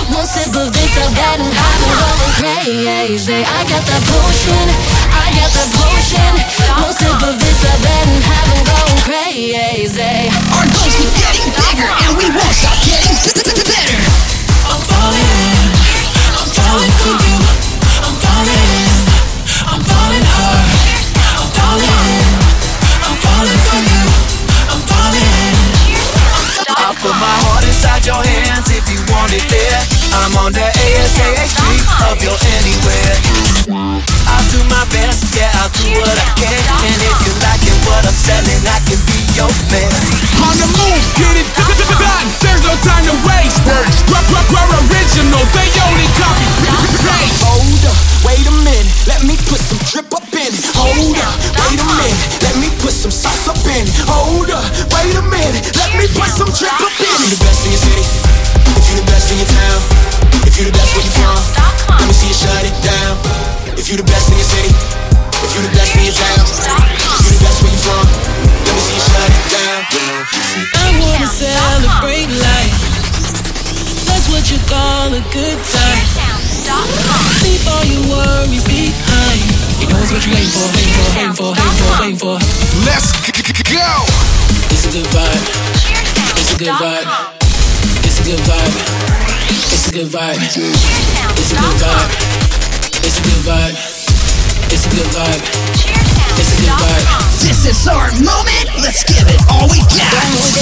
One sip of this, I'm getting hot and going crazy. I got that potion, I got that potion. One sip of this, I'm getting hot and going crazy. Our goals keep getting bigger, and we won't stop getting better. I'm falling for you. I'm falling hard. I'm falling for you. I'm falling. I put my heart inside your hands if you want it there. I'm on the ASAA street of your anywhere. I'll do my best, yeah, I'll do what I can. And if you liking what I'm selling, I can be your man. On the move, get it done. There's no time to waste. We're original, they only copy paste. Hold up, wait a minute, let me put some drip up in it. Hold up, wait a minute, let me put some sauce up in it. Hold up, wait a minute, let me put some drip up in it. If you the best in your city, if you the best in your town, if you the best where you from, let me see you shut it down. If you the best in your city, if you the best in your town, if you the best where you from, let me see you shut it down. I wanna celebrate life. That's what you call a good time. Leave all your worries behind. You know it's what you're waiting for. Let's go. It's a good vibe. It's a good vibe. It's a good vibe. It's a good vibe. It's a good vibe. It's a good vibe. It's a good vibe. It's a good vibe. This is our moment, let's give it all we got.